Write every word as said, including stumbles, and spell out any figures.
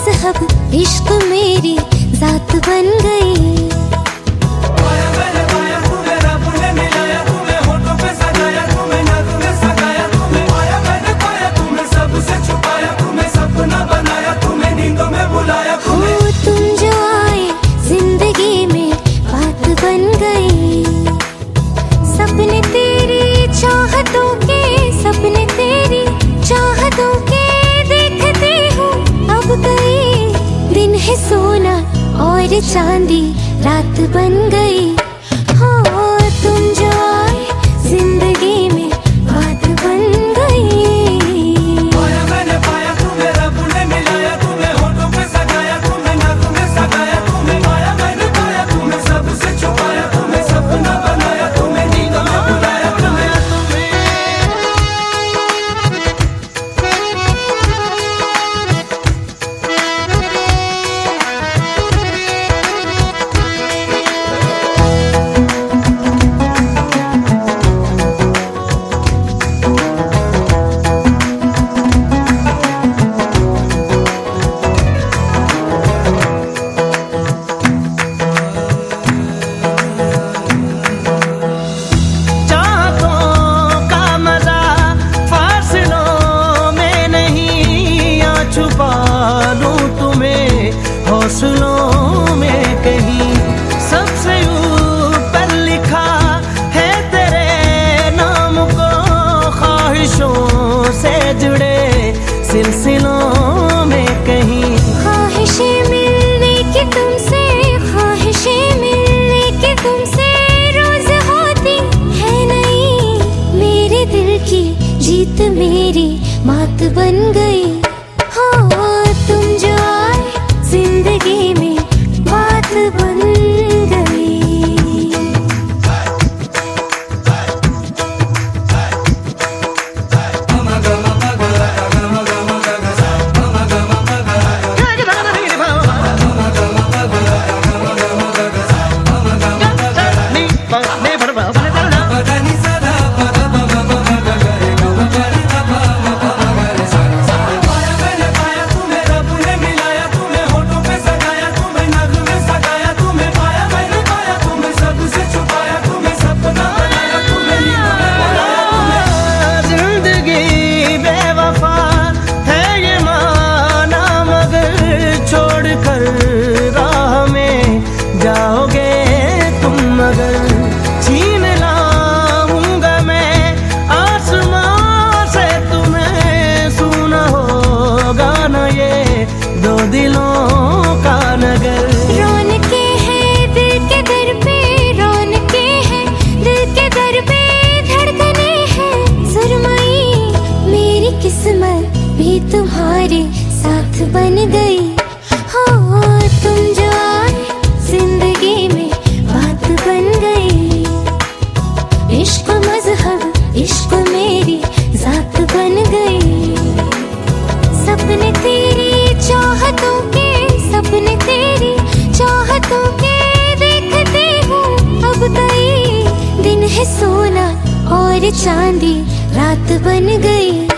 मजहब इश्क मेरी जात बन गई। सपने तेरी चाहतों के सपने तेरी चाहतों के देखती हूँ अब कई दिन है सोना और चांदी रात बन गई। हो तुम जो आए जिंदगी में बात बन गई। पाया मैंने पाया तुम्हें रब ने मिलाया तुम्हें होठों पे सजाया तुम्हें नाक में सगाया तुम्हें पाया मैंने पाया तुम्हें सबसे छुपाया तुम्हें सपना बनाया तुम्हें हौसलों में कहीं सबसे ऊपर लिखा है तेरे नाम को ख्वाहिशों से जुड़े सिलसिलों में कहीं। ख्वाहिशें मिलने की तुमसे ख्वाहिशें मिलने की तुमसे रोज होती है नहीं मेरे दिल की जीत मेरी मात बन गई। हो तुम जो आए जिंदगी में बात बन गई। जाओगे तुम मगर छीन लाऊंगा मैं आसमां से तुम्हें सुना होगा न ये दो दिलों का नगर। रौनके हैं दिल के दर पे रौनके हैं दिल के दर पे धड़कने हैं सुरमई मेरी किस्मत भी तुम्हारे साथ बन गई। हो तुम जो आए जिंदगी में बात बन गई। इश्क मजहब इश्क मेरी जात बन गई। सपने तेरी चाहतों के सपने तेरी चाहतों के देखती हूँ अब कई दिन है सोना और चांदी रात बन गई।